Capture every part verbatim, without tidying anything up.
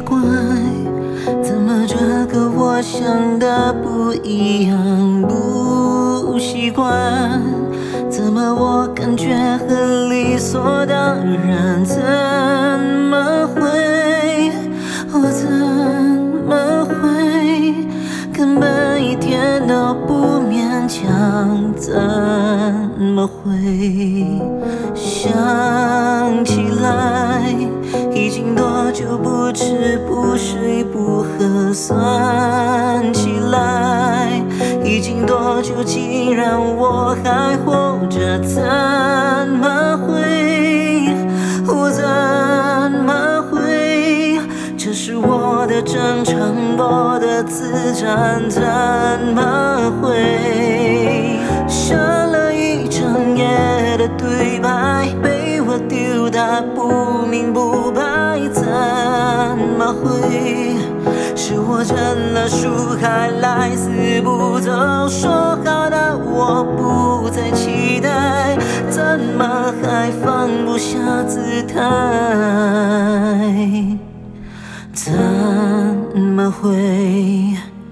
怪，怎么这个我想的不一样？不习惯，怎么我感觉很理所当然？怎么会？我怎么会？根本一点都不勉强，怎么会？想起来，已经多久不吃不睡不喝？算起来，已经多久？既然我还活着，怎么会？我怎么会？这是我的正常，我的自然，怎么会？写了一整夜的对白，被我丢得不明不白，怎么会？是我成了树还来死不走，说好的我不再期待，怎么还放不下姿态？怎么会？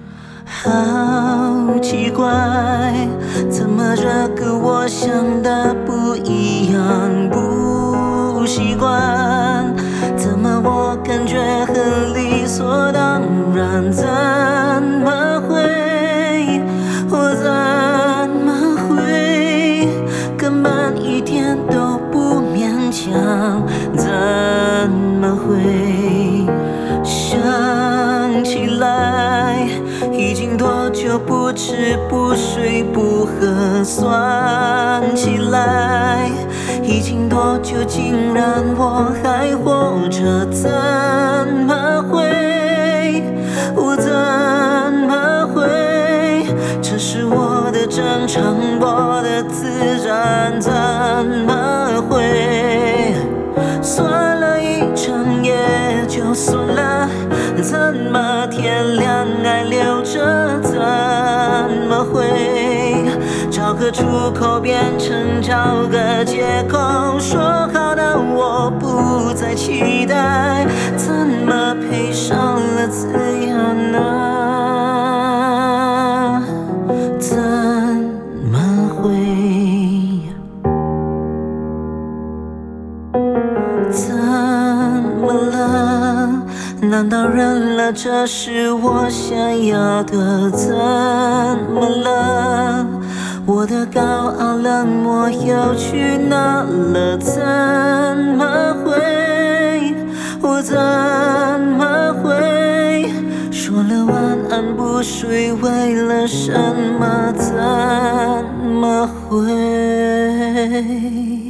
好奇怪，怎么这个我想的不一样？不习惯，怎么我感觉很理所当然？怎么会？我怎么会？根本一点都不勉强，怎么会？想起来，已经多久不吃不睡不喝？算起来，已经多久？竟然我还活着，怎么会？我怎么会？这是我的正常，我的自然，怎么会？算了一整夜就算了，怎么天亮还留着？怎么会？找个出口变成找个借口，说好的我不再期待，怎么配上了自由呢？怎么会？怎么了？难道认了这是我想要的？怎么了？我的高傲冷漠又去哪了？怎么会？我怎么会？说了晚安不睡，为了什么？怎么会？